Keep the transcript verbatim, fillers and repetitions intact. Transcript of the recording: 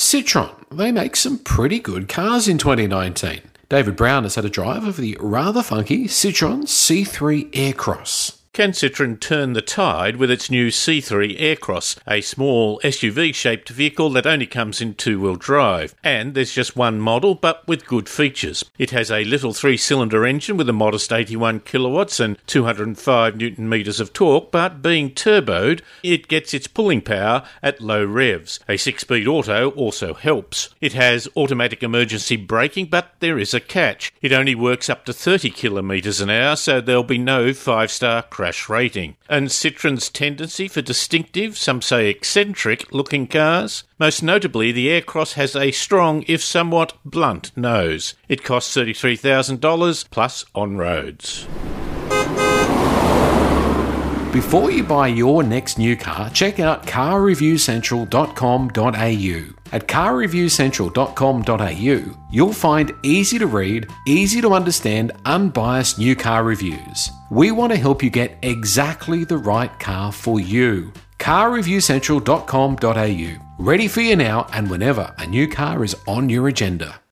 Citroën. They make some pretty good cars in twenty nineteen. David Brown has had a drive of the rather funky Citroën C three Aircross. Can Citroën turn the tide with its new C three Aircross, a small S U V-shaped vehicle that only comes in two-wheel drive? And there's just one model, but with good features. It has a little three-cylinder engine with a modest eighty-one kilowatts and two hundred five newton metres of torque, but being turboed, it gets its pulling power at low revs. A six-speed auto also helps. It has automatic emergency braking, but there is a catch. It only works up to thirty kilometres an hour, so there'll be no five-star crash rating. And Citroën's tendency for distinctive, some say eccentric-looking cars? Most notably, the Aircross has a strong, if somewhat blunt, nose. It costs thirty-three thousand dollars plus on roads. Before you buy your next new car, check out car review central dot com dot a u. At car review central dot com dot a u, you'll find easy to read, easy to understand, unbiased new car reviews. We want to help you get exactly the right car for you. car review central dot com dot a u. Ready for you now and whenever a new car is on your agenda.